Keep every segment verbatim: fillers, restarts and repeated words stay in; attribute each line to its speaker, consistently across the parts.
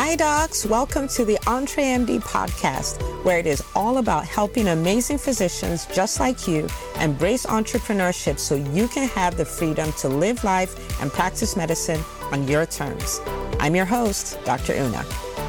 Speaker 1: Hi, docs. Welcome to the EntreMD podcast, where it is all about helping amazing physicians just like you embrace entrepreneurship so you can have the freedom to live life and practice medicine on your terms. I'm your host, Doctor Una.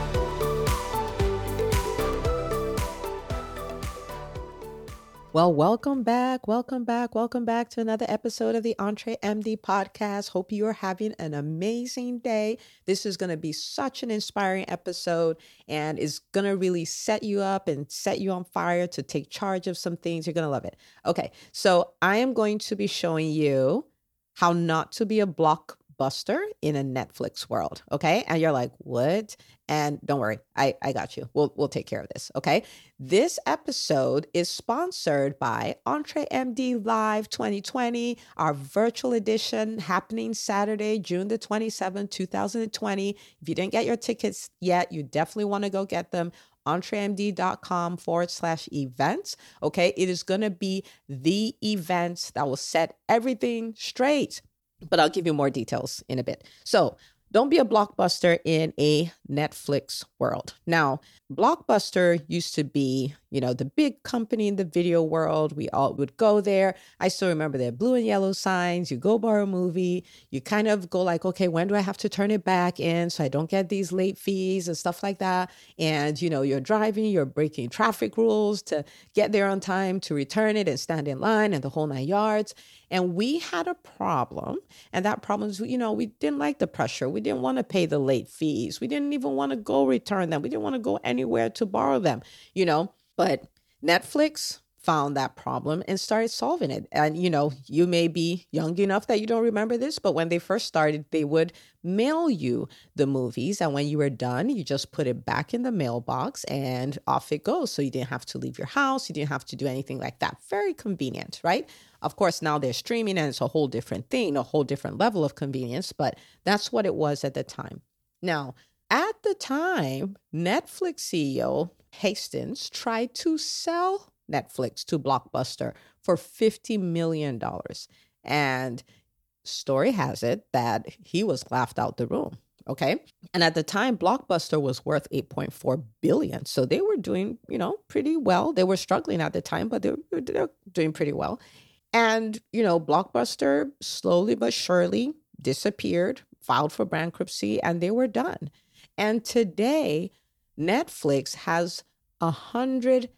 Speaker 1: Well, welcome back, welcome back, welcome back to another episode of the EntreMD podcast. Hope you are having an amazing day. This is going to be such an inspiring episode and is going to really set you up and set you on fire to take charge of some things. You're going to love it. Okay, so I am going to be showing you how not to be a blockbuster in a Netflix world, okay? And you're like, what? And don't worry, I, I got you. We'll we'll take care of this, okay? This episode is sponsored by EntreMD Live twenty twenty, our virtual edition happening Saturday, June the twenty-seventh, twenty twenty. If you didn't get your tickets yet, you definitely want to go get them. EntreMD.com forward slash events. Okay, it is going to be the event that will set everything straight. But I'll give you more details in a bit. So don't be a blockbuster in a Netflix world. Now, Blockbuster used to be, you know, the big company in the video world. We all would go there. I still remember their blue and yellow signs. You go borrow a movie. You kind of go like, okay, when do I have to turn it back in so I don't get these late fees and stuff like that? And, you know, you're driving, you're breaking traffic rules to get there on time to return it and stand in line and the whole nine yards. And we had a problem. And that problem is, you know, we didn't like the pressure. We didn't want to pay the late fees. We didn't even want to go return them. We didn't want to go anywhere to borrow them, you know. But Netflix found that problem and started solving it. And, you know, you may be young enough that you don't remember this, but when they first started, they would mail you the movies. And when you were done, you just put it back in the mailbox and off it goes. So you didn't have to leave your house. You didn't have to do anything like that. Very convenient, right? Of course, now they're streaming and it's a whole different thing, a whole different level of convenience, but that's what it was at the time. Now, at the time, Netflix C E O Hastings tried to sell Netflix to Blockbuster for fifty million dollars. And story has it that he was laughed out the room. Okay. And at the time, Blockbuster was worth eight point four billion dollars. So they were doing, you know, pretty well. They were struggling at the time, but they were, they were doing pretty well. And, you know, Blockbuster slowly but surely disappeared, filed for bankruptcy, and they were done. And today, Netflix has one hundred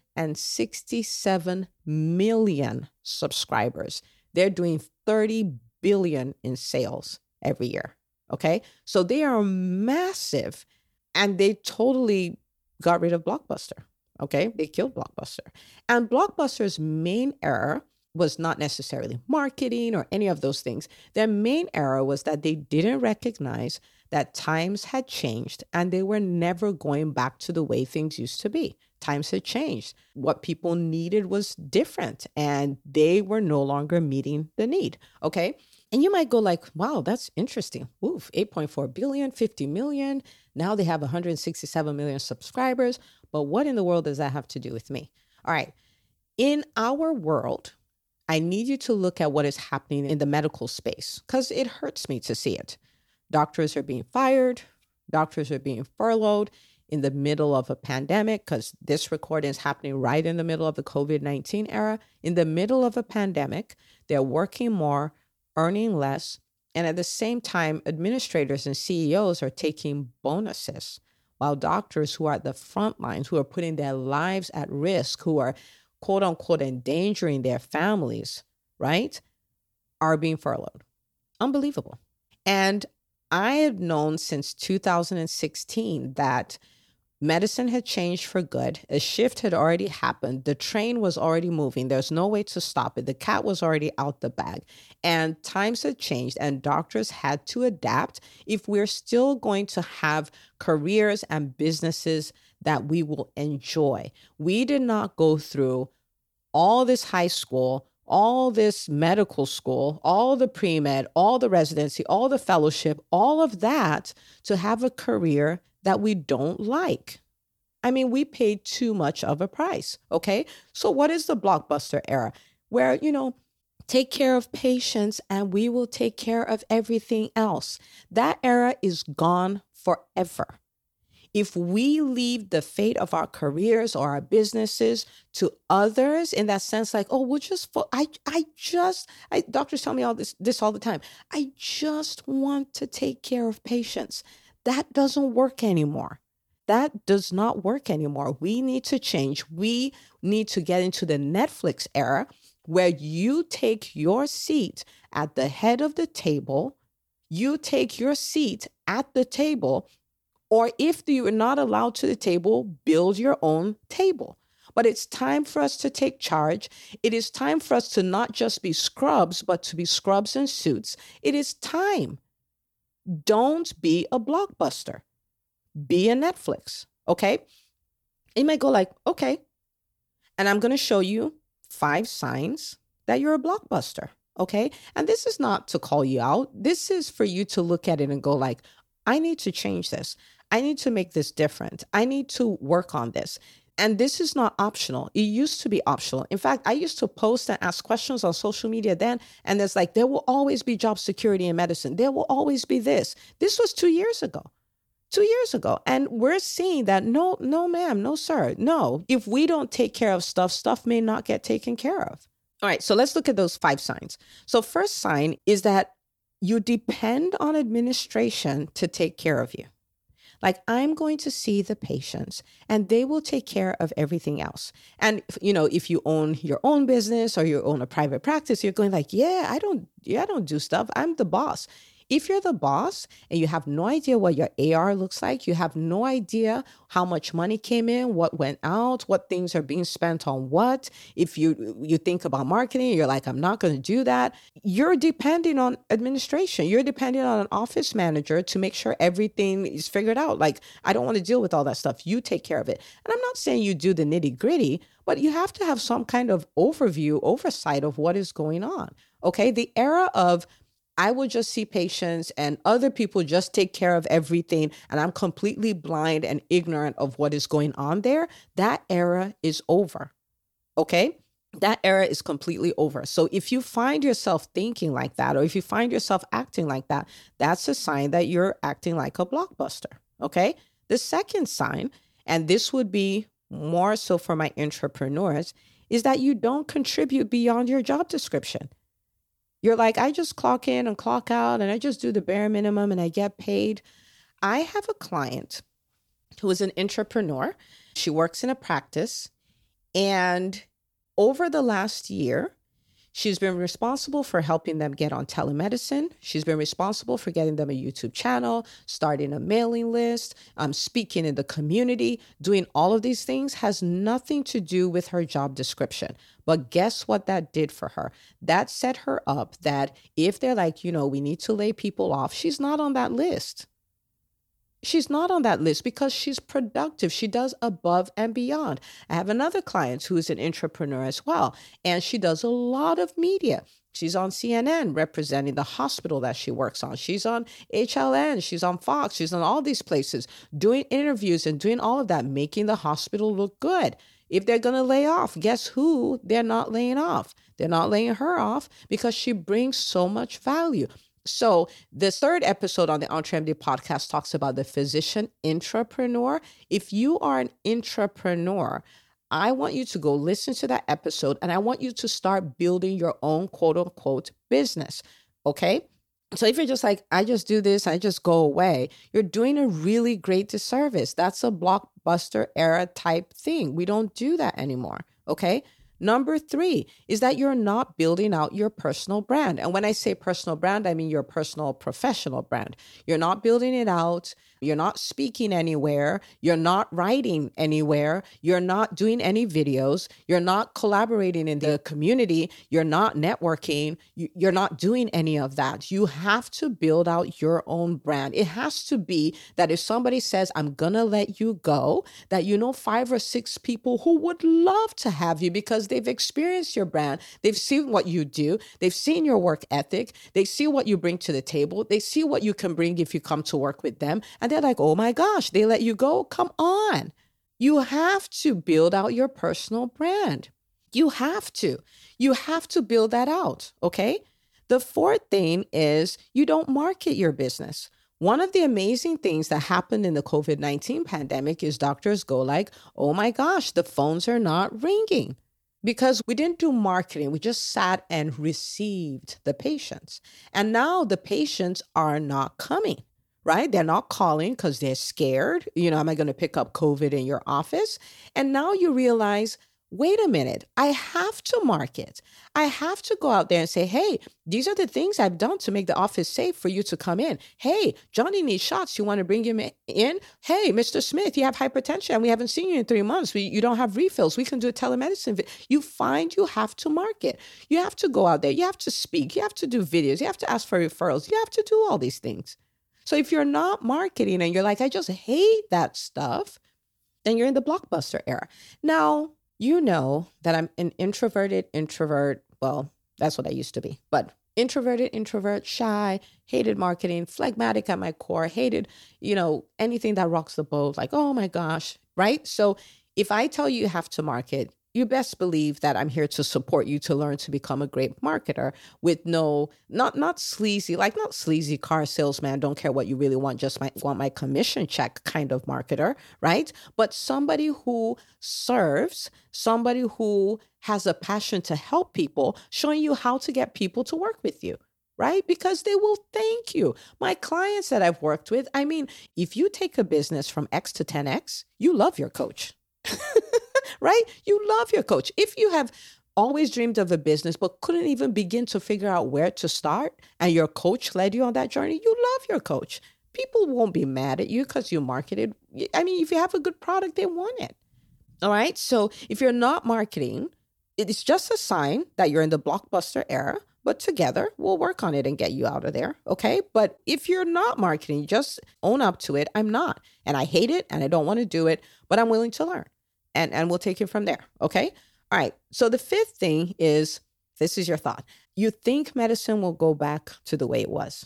Speaker 1: sixty-seven million subscribers. They're doing thirty billion in sales every year. Okay. So they are massive and they totally got rid of Blockbuster. Okay. They killed Blockbuster. And Blockbuster's main error was not necessarily marketing or any of those things. Their main error was that they didn't recognize that times had changed and they were never going back to the way things used to be. Times had changed. What people needed was different and they were no longer meeting the need. Okay. And you might go like, wow, that's interesting. Oof, eight point four billion, fifty million. Now they have one hundred sixty-seven million subscribers. But what in the world does that have to do with me? All right. In our world, I need you to look at what is happening in the medical space because it hurts me to see it. Doctors are being fired. Doctors are being furloughed in the middle of a pandemic because this recording is happening right in the middle of the covid nineteen era. In the middle of a pandemic, they're working more, earning less. And at the same time, administrators and C E Os are taking bonuses while doctors who are at the front lines, who are putting their lives at risk, who are quote unquote endangering their families, right, are being furloughed. Unbelievable. And I had known since two thousand sixteen that medicine had changed for good. A shift had already happened. The train was already moving. There's no way to stop it. The cat was already out the bag. And times had changed and doctors had to adapt if we're still going to have careers and businesses that we will enjoy. We did not go through all this high school, all this medical school, all the pre-med, all the residency, all the fellowship, all of that to have a career that we don't like. I mean, we paid too much of a price, okay? So what is the Blockbuster era? Where, you know, take care of patients and we will take care of everything else. That era is gone forever. If we leave the fate of our careers or our businesses to others in that sense, like, oh, we'll just, fo- I, I just, I, doctors tell me all this, this all the time. I just want to take care of patients. That doesn't work anymore. That does not work anymore. We need to change. We need to get into the Netflix era where you take your seat at the head of the table. You take your seat at the table, or if you are not allowed to the table, build your own table. But it's time for us to take charge. It is time for us to not just be scrubs, but to be scrubs in suits. It is time. Don't be a Blockbuster. Be a Netflix, okay? You might go like, okay, and I'm going to show you five signs that you're a Blockbuster, okay? And this is not to call you out. This is for you to look at it and go like, I need to change this. I need to make this different. I need to work on this. And this is not optional. It used to be optional. In fact, I used to post and ask questions on social media then, and there's like, there will always be job security in medicine. There will always be this. This was two years ago. Two years ago. And we're seeing that no, no, ma'am, no, sir. No, if we don't take care of stuff, stuff may not get taken care of. All right, so let's look at those five signs. So first sign is that you depend on administration to take care of you. Like, I'm going to see the patients and they will take care of everything else. And, you know, if you own your own business or you own a private practice, you're going like, yeah, I don't, yeah, I don't do stuff. I'm the boss. If you're the boss and you have no idea what your A R looks like, you have no idea how much money came in, what went out, what things are being spent on what, if you you think about marketing, you're like, I'm not going to do that. You're depending on administration. You're depending on an office manager to make sure everything is figured out. Like, I don't want to deal with all that stuff. You take care of it. And I'm not saying you do the nitty gritty, but you have to have some kind of overview, oversight of what is going on. Okay. The era of I will just see patients and other people just take care of everything, and I'm completely blind and ignorant of what is going on there. That era is over. Okay? That era is completely over. So if you find yourself thinking like that, or if you find yourself acting like that, that's a sign that you're acting like a Blockbuster. Okay? The second sign, and this would be more so for my entrepreneurs, is that you don't contribute beyond your job description. You're like, I just clock in and clock out and I just do the bare minimum and I get paid. I have a client who is an entrepreneur. She works in a practice. And over the last year, she's been responsible for helping them get on telemedicine. She's been responsible for getting them a YouTube channel, starting a mailing list, um, speaking in the community. Doing all of these things has nothing to do with her job description. But guess what that did for her? That set her up that if they're like, you know, we need to lay people off, she's not on that list. She's not on that list because she's productive. She does above and beyond. I have another client who is an entrepreneur as well, and she does a lot of media. She's on C N N representing the hospital that she works on. She's on H L N. She's on Fox. She's on all these places doing interviews and doing all of that, making the hospital look good. If they're going to lay off, guess who they're not laying off? They're not laying her off because she brings so much value. So the third episode on the EntreMD podcast talks about the physician intrapreneur. If you are an intrapreneur, I want you to go listen to that episode and I want you to start building your own quote unquote business. Okay. So if you're just like, I just do this, I just go away, you're doing a really great disservice. That's a Blockbuster era type thing. We don't do that anymore. Okay. Number three is that you're not building out your personal brand. And when I say personal brand, I mean your personal professional brand. You're not building it out. You're not speaking anywhere. You're not writing anywhere. You're not doing any videos. You're not collaborating in the community. You're not networking. You're not doing any of that. You have to build out your own brand. It has to be that if somebody says, I'm going to let you go, that you know five or six people who would love to have you because they've experienced your brand. They've seen what you do. They've seen your work ethic. They see what you bring to the table. They see what you can bring if you come to work with them. And they're like, oh my gosh, they let you go? Come on. You have to build out your personal brand. You have to. You have to build that out, okay? The fourth thing is you don't market your business. One of the amazing things that happened in the COVID nineteen pandemic is doctors go like, oh my gosh, the phones are not ringing. Because we didn't do marketing. We just sat and received the patients. And now the patients are not coming, right? They're not calling because they're scared. You know, am I going to pick up COVID in your office? And now you realize, wait a minute, I have to market. I have to go out there and say, hey, these are the things I've done to make the office safe for you to come in. Hey, Johnny needs shots. You want to bring him in? Hey, Mister Smith, you have hypertension and we haven't seen you in three months. We, you don't have refills. We can do a telemedicine. You find you have to market. You have to go out there. You have to speak. You have to do videos. You have to ask for referrals. You have to do all these things. So if you're not marketing and you're like, I just hate that stuff, then you're in the Blockbuster era. Now, you know that I'm an introverted introvert. Well, that's what I used to be. But introverted introvert, shy, hated marketing, phlegmatic at my core, hated, you know, anything that rocks the boat. Like, oh my gosh, right? So if I tell you you have to market, you best believe that I'm here to support you to learn to become a great marketer with no, not not sleazy, like not sleazy car salesman, don't care what you really want, just might want my commission check kind of marketer, right? But somebody who serves, somebody who has a passion to help people, showing you how to get people to work with you, right? Because they will thank you. My clients that I've worked with, I mean, if you take a business from X to ten X, you love your coach. Right? You love your coach. If you have always dreamed of a business, but couldn't even begin to figure out where to start, and your coach led you on that journey, you love your coach. People won't be mad at you because you marketed. I mean, if you have a good product, they want it. All right. So if you're not marketing, it's just a sign that you're in the Blockbuster era, but together we'll work on it and get you out of there. Okay. But if you're not marketing, just own up to it. I'm not, and I hate it and I don't want to do it, but I'm willing to learn. And, and we'll take it from there. Okay. All right. So the fifth thing is, this is your thought. You think medicine will go back to the way it was.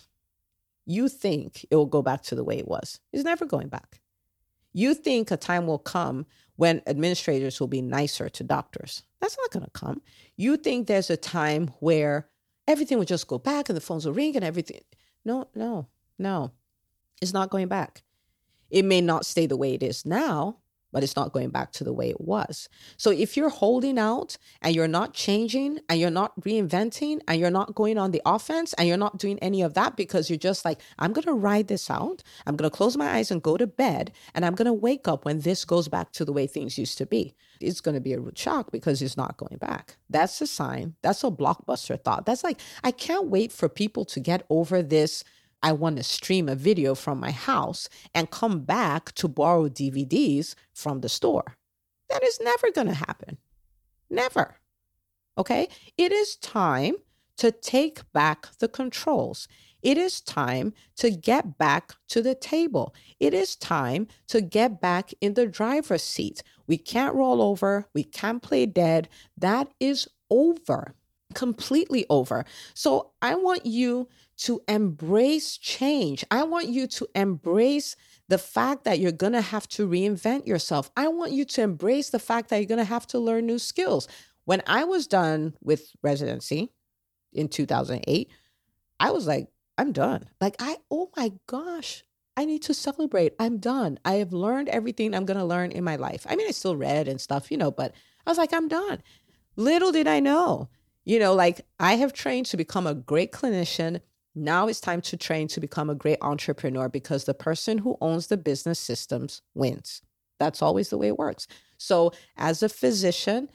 Speaker 1: You think it will go back to the way it was. It's never going back. You think a time will come when administrators will be nicer to doctors. That's not going to come. You think there's a time where everything will just go back and the phones will ring and everything. No, no, no. It's not going back. It may not stay the way it is now, but it's not going back to the way it was. So if you're holding out and you're not changing and you're not reinventing and you're not going on the offense and you're not doing any of that because you're just like, I'm going to ride this out. I'm going to close my eyes and go to bed. And I'm going to wake up when this goes back to the way things used to be. It's going to be a rude shock because it's not going back. That's a sign. That's a Blockbuster thought. That's like, I can't wait for people to get over this. I want to stream a video from my house and come back to borrow D V Ds from the store. That is never going to happen. Never. Okay? It is time to take back the controls. It is time to get back to the table. It is time to get back in the driver's seat. We can't roll over. We can't play dead. That is over. Completely over. So I want you to embrace change. I want you to embrace the fact that you're going to have to reinvent yourself. I want you to embrace the fact that you're going to have to learn new skills. When I was done with residency in two thousand eight, I was like, I'm done. Like, I, oh my gosh, I need to celebrate. I'm done. I have learned everything I'm going to learn in my life. I mean, I still read and stuff, you know, but I was like, I'm done. Little did I know, you know, like I have trained to become a great clinician. Now it's time to train to become a great entrepreneur because the person who owns the business systems wins. That's always the way it works. So as a physician,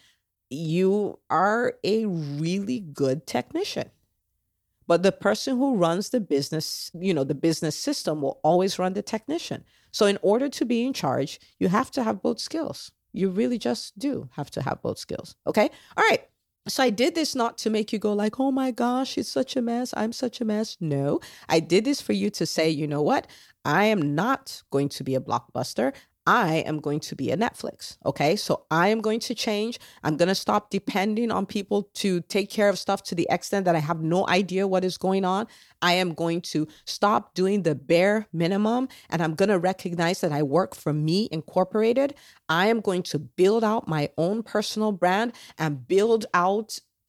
Speaker 1: you are a really good technician. But the person who runs the business, you know, the business system will always run the technician. So in order to be in charge, you have to have both skills. You really just do have to have both skills. Okay. All right. So I did this not to make you go like, oh my gosh, it's such a mess. I'm such a mess. No, I did this for you to say, you know what? I am not going to be a Blockbuster. I am going to be a Netflix. Okay. So I am going to change. I'm going to stop depending on people to take care of stuff to the extent that I have no idea what is going on. I am going to stop doing the bare minimum and I'm going to recognize that I work for me incorporated. I am going to build out my own personal brand and build out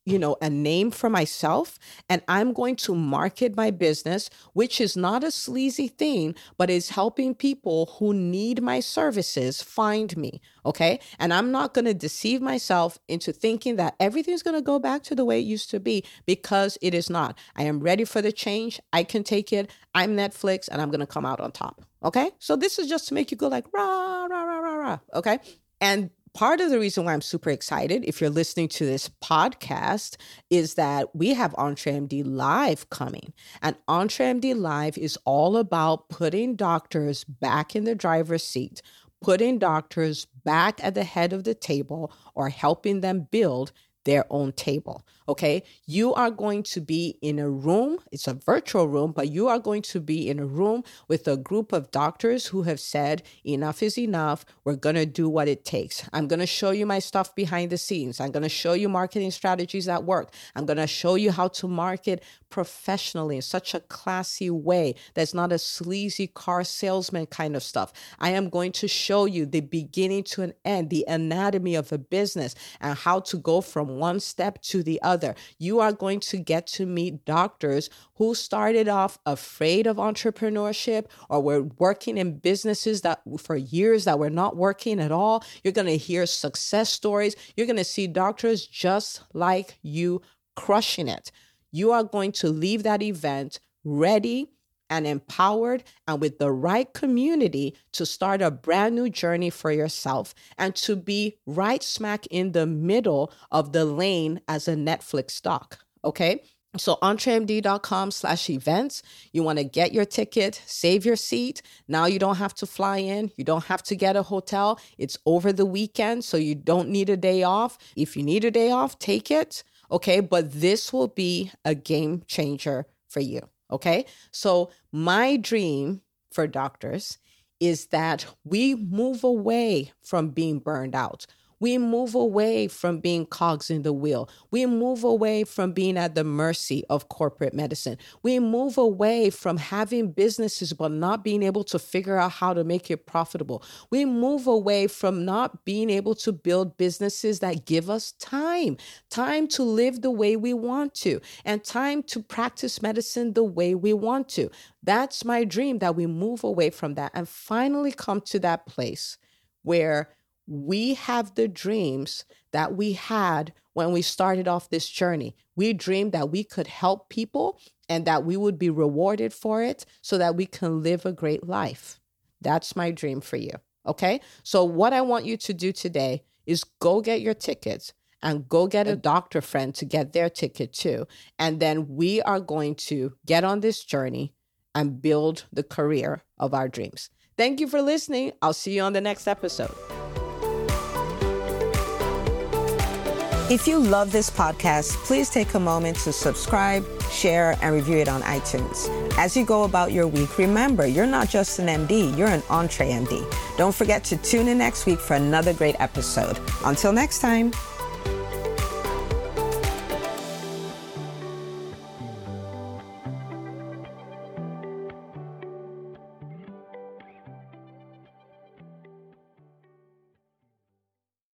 Speaker 1: you know, a name for myself, and I'm going to market my business, which is not a sleazy thing, but is helping people who need my services find me. Okay. And I'm not going to deceive myself into thinking that everything's going to go back to the way it used to be, because it is not. I am ready for the change. I can take it. I'm Netflix, and I'm going to come out on top. Okay. So this is just to make you go like, rah, rah, rah, rah, rah. Okay. And part of the reason why I'm super excited, if you're listening to this podcast, is that we have EntreMD Live coming. And EntreMD Live is all about putting doctors back in the driver's seat, putting doctors back at the head of the table, or helping them build their own table. Okay. You are going to be in a room. It's a virtual room, but you are going to be in a room with a group of doctors who have said, enough is enough. We're going to do what it takes. I'm going to show you my stuff behind the scenes. I'm going to show you marketing strategies that work. I'm going to show you how to market professionally in such a classy way that's not a sleazy car salesman kind of stuff. I am going to show you the beginning to an end, the anatomy of a business, and how to go from one step to the other. You are going to get to meet doctors who started off afraid of entrepreneurship, or were working in businesses that for years that were not working at all. You're going to hear success stories. You're going to see doctors just like you crushing it. You are going to leave that event ready and empowered and with the right community to start a brand new journey for yourself, and to be right smack in the middle of the lane as a Netflix stock. Okay. So entremd.com slash events. You want to get your ticket, save your seat. Now you don't have to fly in. You don't have to get a hotel. It's over the weekend, so you don't need a day off. If you need a day off, take it. Okay. But this will be a game changer for you. Okay. So my dream for doctors is that we move away from being burned out. We move away from being cogs in the wheel. We move away from being at the mercy of corporate medicine. We move away from having businesses but not being able to figure out how to make it profitable. We move away from not being able to build businesses that give us time, time to live the way we want to, and time to practice medicine the way we want to. That's my dream, that we move away from that and finally come to that place where we have the dreams that we had when we started off this journey. We dreamed that we could help people and that we would be rewarded for it so that we can live a great life. That's my dream for you. Okay. So what I want you to do today is go get your tickets and go get a doctor friend to get their ticket too. And then we are going to get on this journey and build the career of our dreams. Thank you for listening. I'll see you on the next episode. If you love this podcast, please take a moment to subscribe, share, and review it on iTunes. As you go about your week, remember, you're not just an M D, you're an EntreMD. Don't forget to tune in next week for another great episode. Until next time.